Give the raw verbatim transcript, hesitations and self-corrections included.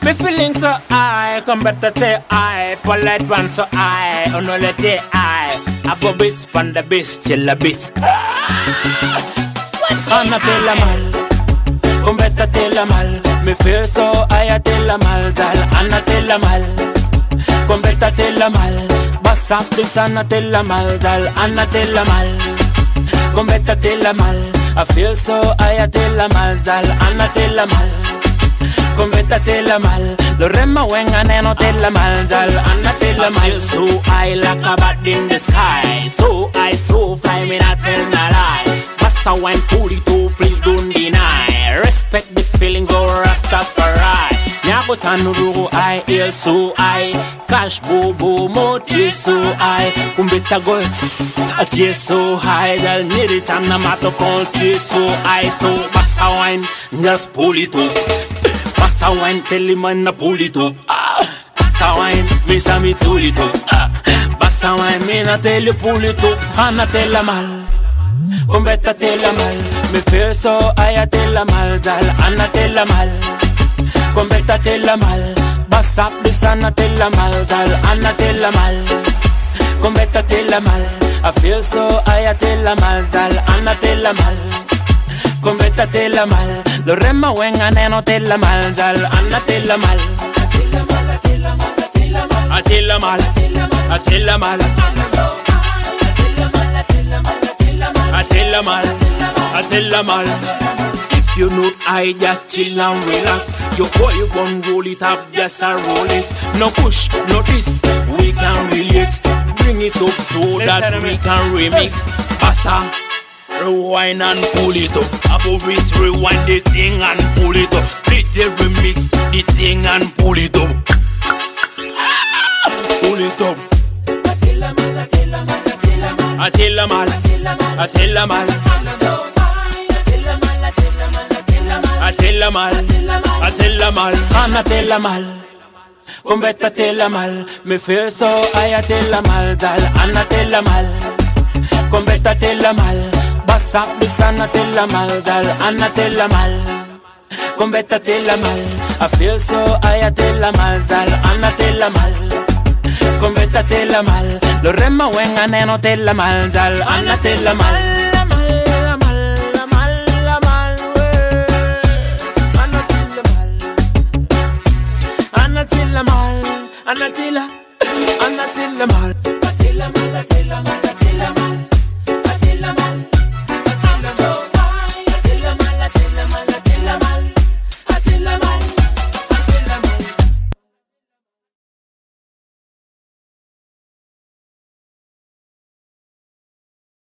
Me feeling so high, come better say I. Polite one so high, oh no let it I. I go bis pan the bis till the bis. Anna tell a mal, come better tell a mal. Me feel so high, I tell a mal, dal. Anna tell a mal, come better tell a mal. Bass up this Anna tell a mal, dal. Anna tell a mal, come better tell a mal. I feel so high, I tell a mal, dal. Anna tell a mal. Come better tell a mal. Lorema wenga neno tell a mal, dal. Anna tell a mal. So high like a bat in the sky. So high, so fly, me not tell no lie. Massa wine pull it too, please don't deny. Respect the feelings of Rastafari. Nyago tanuru I hear so high. Cash bobo mochi so high. Kumbeta go a tear so high. Dal niri tana mato country so high. So massa wine just pull it up. Massa wine tell him man na pull it up. Massa wine me sa me pull it up. Massa wine me na tell you pull it up. Anna tell a mal. Come better tell a mal. Me feel so high, I tell a mal, dal. Anna tell a mal. Come better tell a mal. Bass up this Anna tell a mal, dal. Anna tell a mal. Come better tell a mal. I feel so high, I tell a mal, dal. Anna tell a mal. Come better tell a mal. Lorema wenga neno tell a mal, dal. Anna tell a mal. I tell a mal, I tell a mal, I tell a mal. I tell a mal, I tell a mal. I tell a mal, I tell a mal. If you know I just chill and relax. Your boy you gon' roll it up, just a roll it. No push, no this, we can relate. Bring it up so that we can remix. Passa, rewind and pull it up. Above it, rewind the thing and pull it up. D J remix the thing and pull it up. Pull it up. I tell a mal, I tell a mal, I tell a mal. I tell a mal, I tell a mal, I tell a mal, Anna tell a mal. Come better tell a mal. Me feel so high, I tell a mal, dal. Anna tell a mal. Come better tell a mal. Bass up this Anna tell a mal, dal. Anna tell a mal. Come better tell a mal. I feel so high, I tell a mal, dal. Anna tell a mal. Come better tell a mal. Lorema wenga neno tell a mal, dal. Anna tell a mal. Anna tell a mal, Anna tell a